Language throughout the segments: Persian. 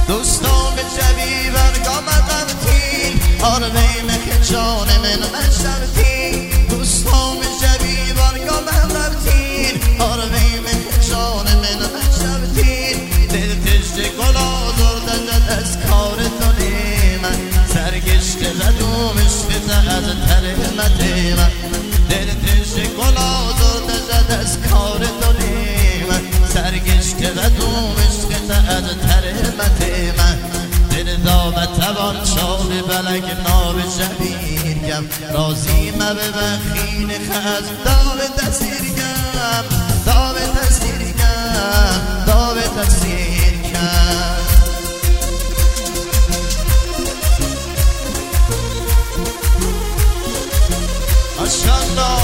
دوستان جوی برگام غمتین آرویم که جان من مشتبتین دوستان جوی برگام غمتین آرویم که جان من مشتبتین دل تشت گل آزرده زد از کار دلی من سرگشت زد و مشکت از ترمت من دل تشت گل آزرده زد از کار دلی من سرگشت زد و مشکت از ترمت من دل دامت توان شال بلک ناب شبیرگم رازی مبه بخین خز دام تسیرگم دام تسیرگم دام تسیرگم ماشاءالله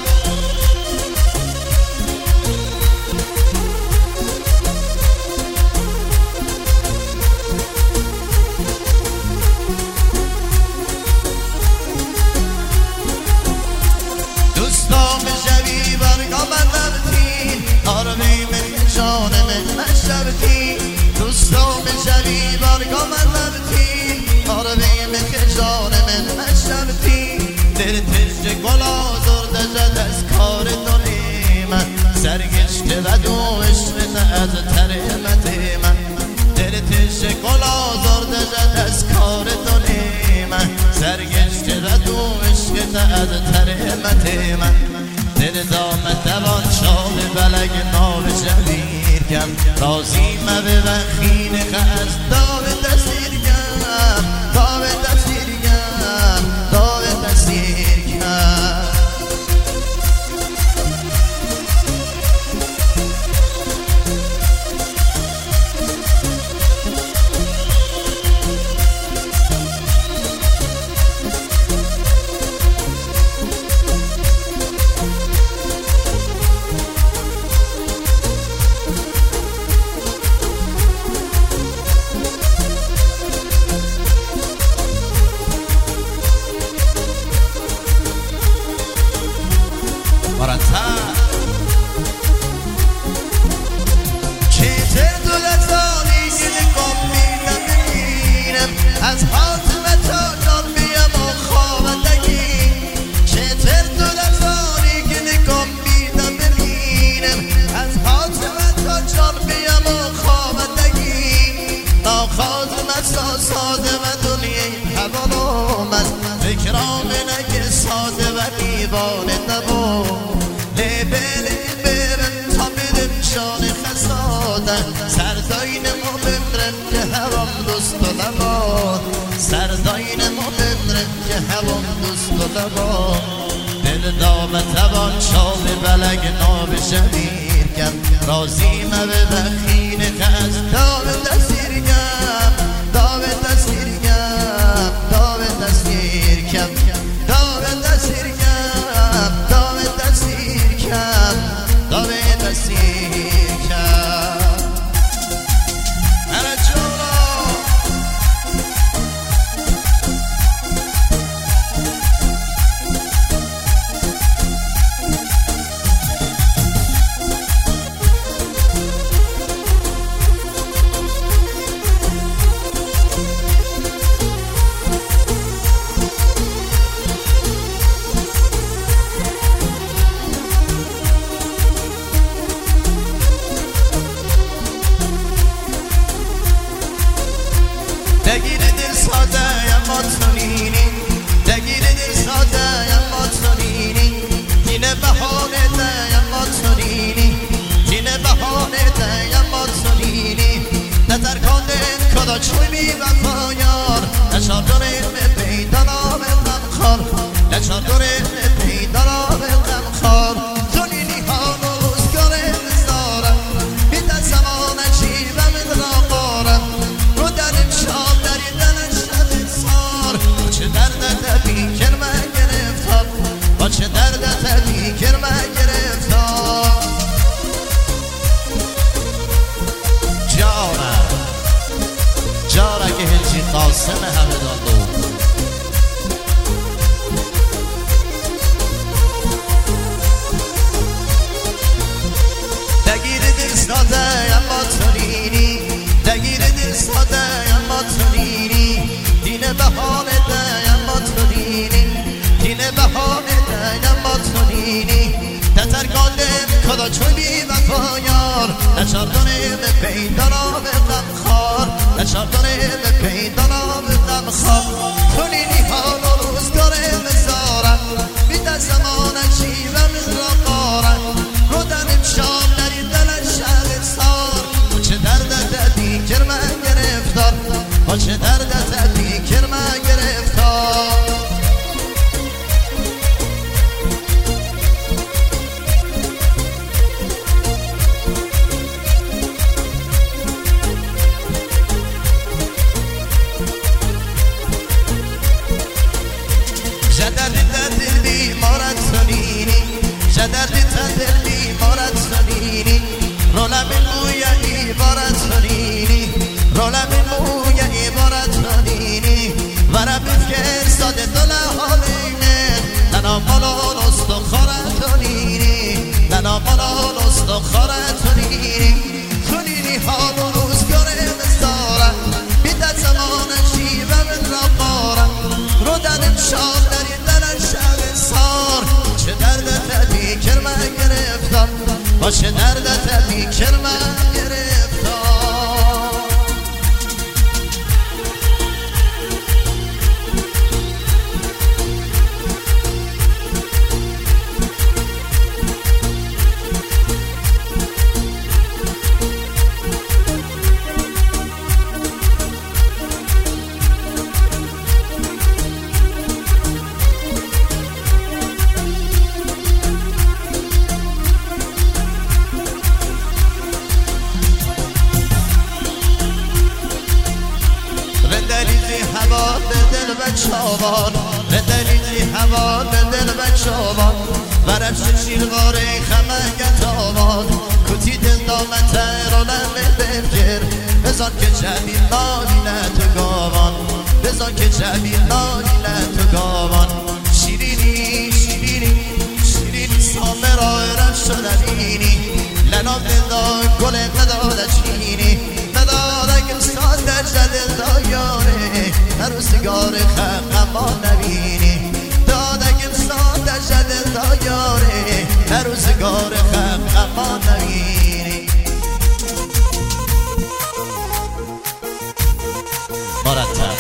جان من مشتبتین دوستان جوی بارگاه من ربتین آرویم که جان من مشتبتین دل تشت گل آزرده زد از کار دلی من سرگشت و دو عشقت از ترمت من دل تشت گل آزرده زد از کار دلی من سرگشت و دو عشقت از ترمت من دل دامت دوان شال بلگ ناب شبیرگم رازی مبه وخین خز داب تسیرگم داب تسیرگم داب تسیرگم از حاتم تا جان بیم و خوابدگی چطور تو لطانی که نگم بیدم ببینم از حاتم تا جان بیم و خوابدگی ناخوازم از ساده و دنیای حوالم از فکرام نگه ساده و دیوانه نبو لبه برم تا بدم شان خسادن سرداین ما بمرم که هوام دوست و لباد سرداین ما بمرم که هوام دوست و لباد دل دامت توان شال بلگ ناب شبیرگم رازی مبه بخین خز دام تسیرگم دام تسیرگم دام تسیرگم دام تسیرگم دام تسیرگم دام تسیرگم خدا چون بی وفایار نچردانه به پیدانا به غمخوار نچردانه به پیدانا به غمخوار کنینی حال و روزگار مزارم بیده زمان جیوم را قارم رودن شام نری دل شهر سار و چه دردت دیگر من گرفتار و چه دردت دیگر من گرفتار جدردی تدلی مارد سنینی رولم موی عبارت سنینی رولم موی عبارت سنینی ورم بفکر ساده دل حالینه لنا مالان استخارت سنینی لنا مالان استخارت سنینی سنینی حال و روزگار مزارم بیده زمان شیوه من را بارم رو دنم شام داری دلن شب سار چه دردت دیگر من گرفتار با چه دردت دیگر من گرفتار هوا به دل بچه‌وان ردلیزی هوا به دل بچه‌وان ورش شیرواره خمگت آوان کتی دل دامت رولم بفکر بزن که جبیل نالینت گاوان بزن که جبیل نالینت گاوان شیرینی شیرینی شیرینی سامه را رفت شدنینی لنا دل گل مداد چینی مداد گل ساده جدل دایاره هر سیگار خما نبینی دادگم ساده جدل دایاره هر سیگار خما نبینی مرتب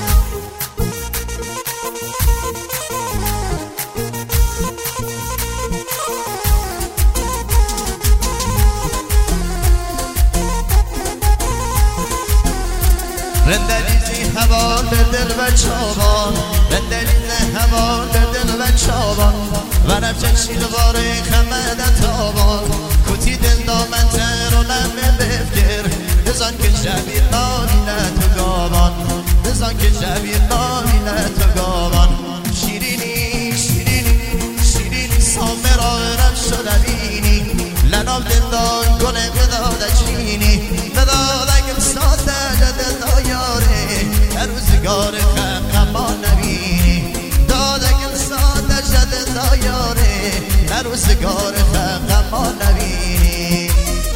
رندلیزی هوا به دل و چابان رندلیزی هوا به دل و چابان ورم چشیرواره خمدت آبان کتی دل دامن رولم بفکر بزن که جبیر نالینت گاوان بزن که جبیر نالینت گاوان شیرینی شیرینی شیرینی سامه را رفت شدنینی لنام دندان گل مداد چینی مدادگم ساده جدل دایاره هر روزگار خما نبینی دادگم ساده جدل دایاره هر روزگار خما نبینی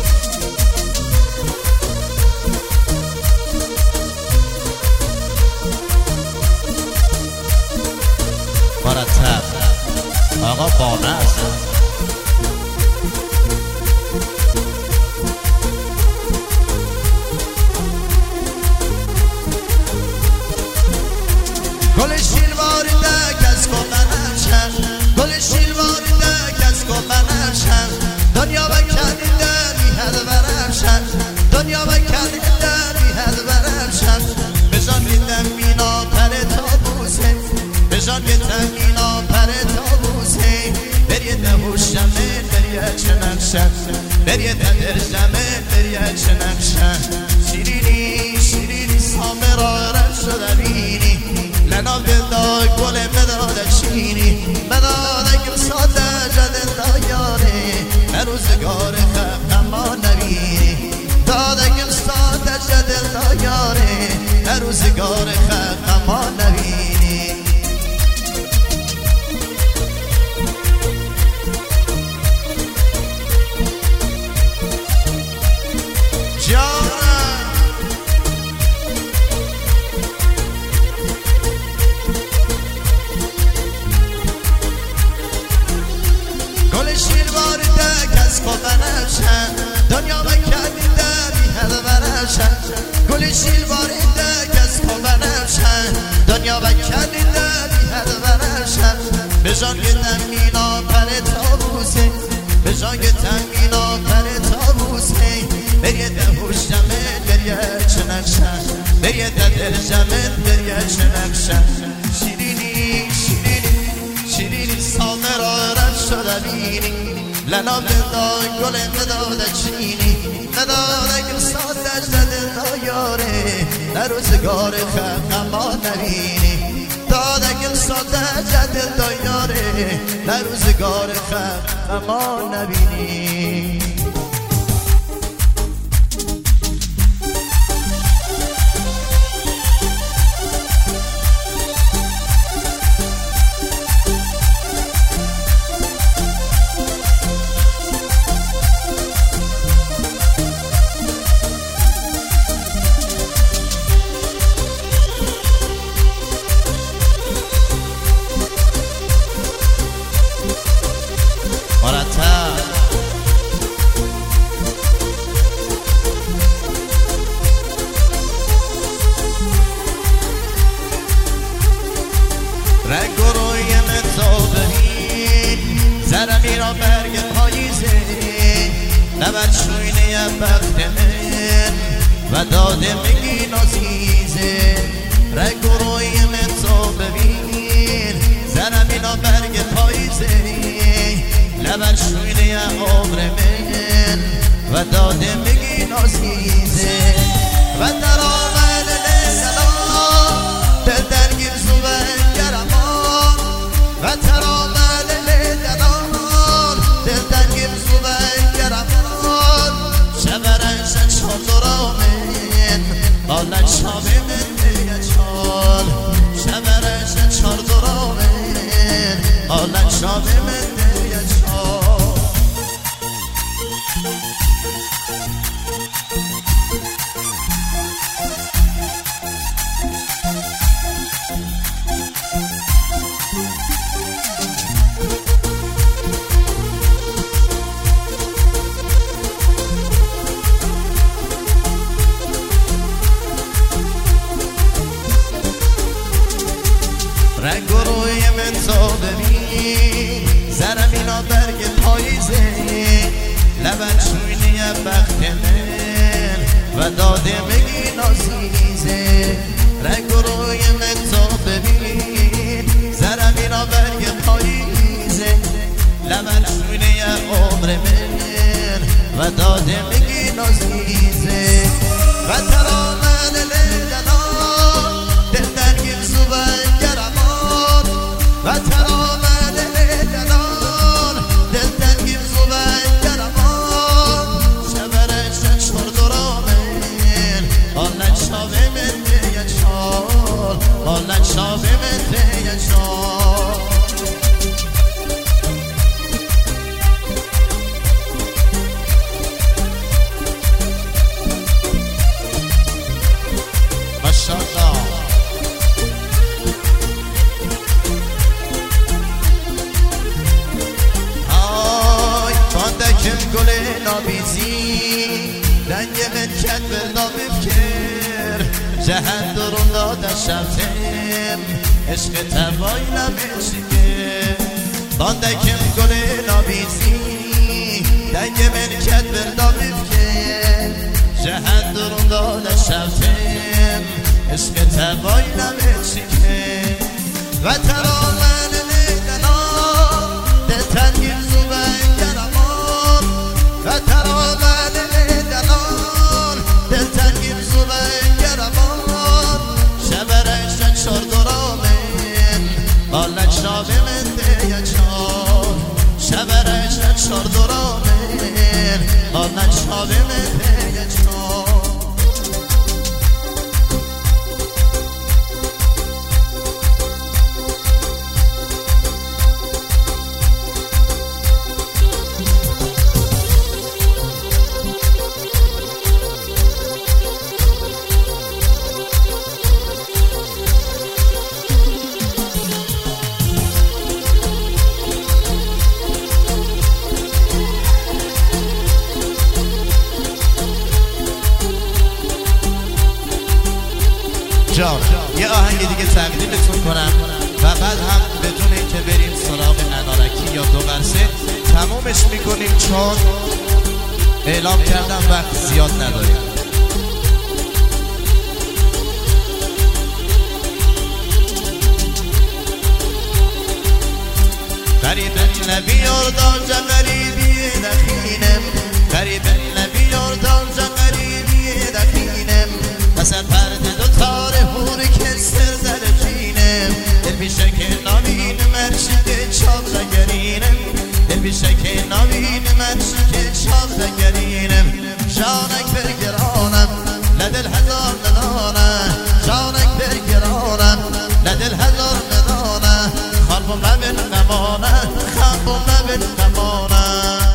مرتب آقا بانه است گل شیرواری کس کو منشم گل شیرواری کس کو منشم دنیا و کلیده بی حد برمشم دنیا و کلیده بی حد برمشم بجان بیدم مینا پر تابوسه بجان بیدم مینا پر تابوسه بریه نهوشم بریه چنمشم بریه درجم بریه چنمشم شیرینی شیرینی سامه را رفت شدنینی لنا دل گل مداد چینی مدادگم ساده جدل دایاره هر روزگار خما نبینی دادگم ساده جدل دایاره هر روزگار خما نبینی گل شیرواری کس کو مینا پر تابوسه بریه ده هوش جمن بریه چه نقشن بریه ده دل جمن بریه چه نقشن شیرینی شیرینی شیرینی سامه را رد شده بینی لنا بدای گل مداد چینی مداد گل سادش دل دایاره در روزگار خم ما نبینی داده گل سادش دل دایاره در روزگار خم ما نبینی رنگ و روی متابهین زرمی را برگ پاییزه نبرد شوینه بخت من و داده میگی نازیزه رنگ و روی متابهین زرمی را برگ پاییزه نبرد شوینه عمر من و داده میگی نازیزه و در آمد نزلا دل درگیر زوبن و ترامل لدنان دل دنگیم زوبن گرمان شبرنش چاردرامین بالن شابه من دیگه چال شبرنش چاردرامین بالن شابه من دیگه چال رنگ و روی من تو ببین زرمینا برگ پاییزه لبن شوینی بخت من و داده میگی نازیزه رنگ و روی من تو ببین زرمینا برگ پاییزه لبن شوینی عمر من و داده میگی نازیزه و ترامن لدنان دل درگیر زوبن گرمان و ترامد لدنان دل تنگیم زوبن گرمان شبرش چردرامین آلن شابه من دیگه چال آلن شابه من دیگه چال ماشاءالله گل نابیزی رنگ ملکت بلدا بفکر جهن درون داده شفتم عشق تبایی نمیشکر باندکم گل نابیزی رنگ ملکت بلدا بفکر جهن درون داده شفتم عشق تبایی نمیشکر و ترامن لدنان دل تنگیر زوبن گرمان و ترامد لدنان دل تنگیم زوبن گرمان شبرش چاردرامین بالن شابه من دیگه چال شبرش چاردرامین بالن شابه من دیگه چال جان یه آهنگ دیگه تقدیمتون کنم و بعد هم بدون اینکه بریم سراغ انارکی یا دو قرصه تمومش میکنیم چون اعلام کردم وقت زیاد نداریم. غریب نبی یردان جا غریبی دخینم، غریب نبی یردان جا غریبی دخینم، مثل پرد دو تار هور کستر در جینم، دل بیشه که نامین مرشد چاب زگرینم، دل بیشه که نامین مرشد چاب زگرینم. جانک برگرانم لدل هزار ندانه، جانک برگرانم لدل هزار ندانه، خالبون ببین قمانه، خالبون ببین قمانه.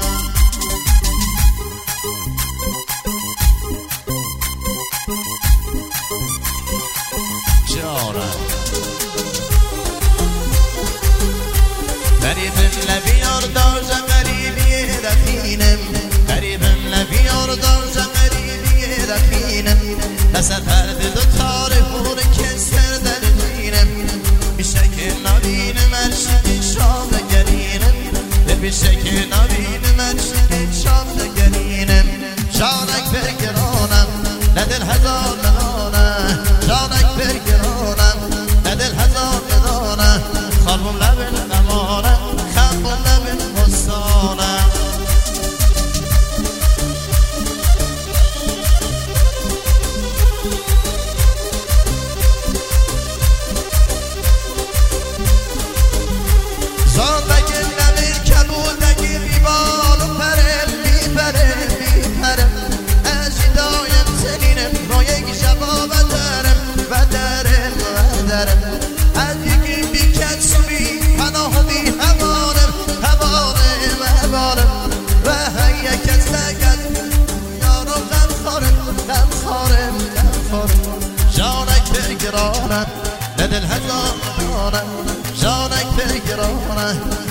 جانم غریبم لبی یردان جا غریبی دخینم، غریبم لبی یردان جا غریبی دخینم، مثل پرد دو تار هور کستر در جینم، بیشه که نبین مرشد شام نگرینم، دل بیشه که نبین مرشد شام نگرینم. جانک برگرانم لدل هزار ندانه، جانک برگرانم لدل هزار ندانه، خالبون لبن قمانه، خالبون لبن بستانه. زندگی نمیر کبودگی بیبال و پرم میپرم میپرم، اجدایم سنینم با یک شبا بدرم بدرم بدرم، از یکی بیکت سوی پناه بی هوارم هوارم هوارم، و هی کس لگت یارم غم خارم جانک برگرانم لدل هزار ندانم، جانک برگرانم